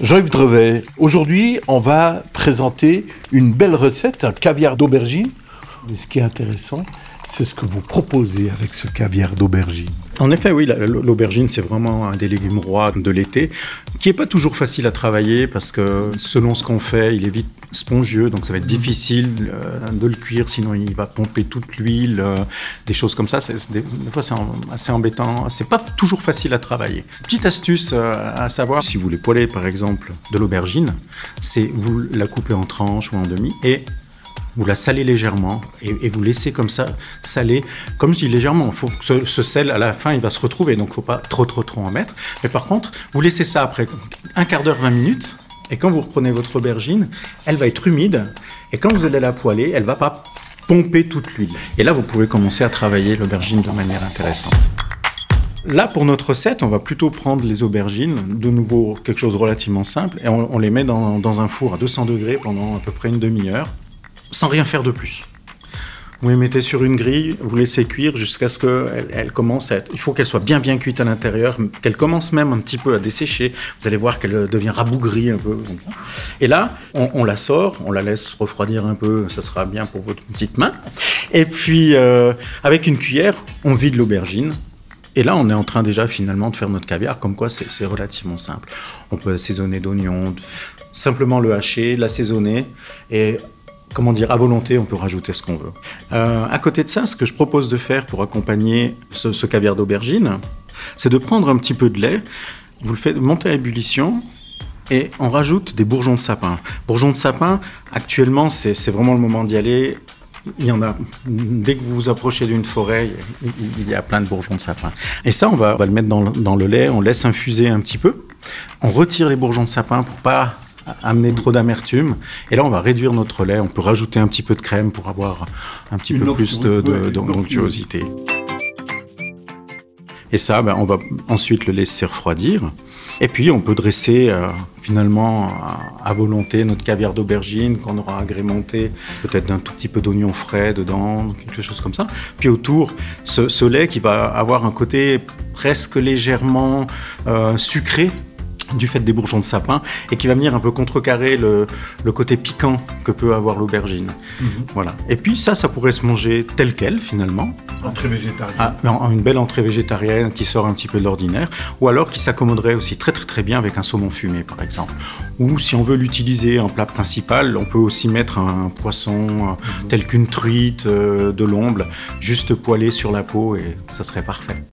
Jean-Yves Drevet, aujourd'hui, on va présenter une belle recette, un caviar d'aubergine. Mais ce qui est intéressant, c'est ce que vous proposez avec ce caviar d'aubergine. En effet, oui, l'aubergine, c'est vraiment un des légumes rois de l'été, qui n'est pas toujours facile à travailler parce que selon ce qu'on fait, il est vite spongieux, donc ça va être difficile de le cuire, sinon il va pomper toute l'huile, des choses comme ça. Des fois, c'est assez embêtant. C'est pas toujours facile à travailler. Petite astuce à savoir, si vous voulez poêler par exemple de l'aubergine, c'est vous la coupez en tranches ou en demi et vous la salez légèrement et vous laissez comme ça saler. Comme je dis légèrement, il faut que ce sel, à la fin, il va se retrouver. Donc, il ne faut pas trop en mettre. Mais par contre, vous laissez ça après un quart d'heure, 20 minutes. Et quand vous reprenez votre aubergine, elle va être humide. Et quand vous allez la poêler, elle ne va pas pomper toute l'huile. Et là, vous pouvez commencer à travailler l'aubergine de manière intéressante. Là, pour notre recette, on va plutôt prendre les aubergines, de nouveau quelque chose de relativement simple, et on les met dans un four à 200 degrés pendant à peu près une demi-heure. Sans rien faire de plus. Vous les mettez sur une grille, vous laissez cuire jusqu'à ce qu'elle commence à être... Il faut qu'elle soit bien cuite à l'intérieur, qu'elle commence même un petit peu à dessécher. Vous allez voir qu'elle devient rabougrie un peu comme ça. Et là, on la sort, on la laisse refroidir un peu, ça sera bien pour votre petite main. Et puis, avec une cuillère, on vide l'aubergine. Et là, on est en train déjà finalement de faire notre caviar, comme quoi c'est relativement simple. On peut assaisonner d'oignons, simplement le hacher, l'assaisonner et... à volonté, on peut rajouter ce qu'on veut. À côté de ça, ce que je propose de faire pour accompagner ce caviar d'aubergine, c'est de prendre un petit peu de lait, vous le faites monter à ébullition et on rajoute des bourgeons de sapin. Bourgeons de sapin, actuellement, c'est vraiment le moment d'y aller. Il y en a, dès que vous vous approchez d'une forêt, il y a plein de bourgeons de sapin. Et ça, on va le mettre dans le lait, on laisse infuser un petit peu. On retire les bourgeons de sapin pour pas amener trop d'amertume. Et là, on va réduire notre lait. On peut rajouter un petit peu de crème pour avoir un petit peu plus d'onctuosité. Et ça, on va ensuite le laisser refroidir. Et puis, on peut dresser finalement à volonté notre caviar d'aubergine qu'on aura agrémenté peut-être d'un tout petit peu d'oignon frais dedans, quelque chose comme ça. Puis autour, ce lait qui va avoir un côté presque légèrement sucré, du fait des bourgeons de sapin, et qui va venir un peu contrecarrer le côté piquant que peut avoir l'aubergine. Voilà. Et puis ça pourrait se manger tel quel, finalement. Entrée végétarienne. Une belle entrée végétarienne qui sort un petit peu de l'ordinaire, ou alors qui s'accommoderait aussi très bien avec un saumon fumé, par exemple. Ou si on veut l'utiliser en plat principal, on peut aussi mettre un poisson tel qu'une truite, de l'omble, juste poêlé sur la peau, et ça serait parfait.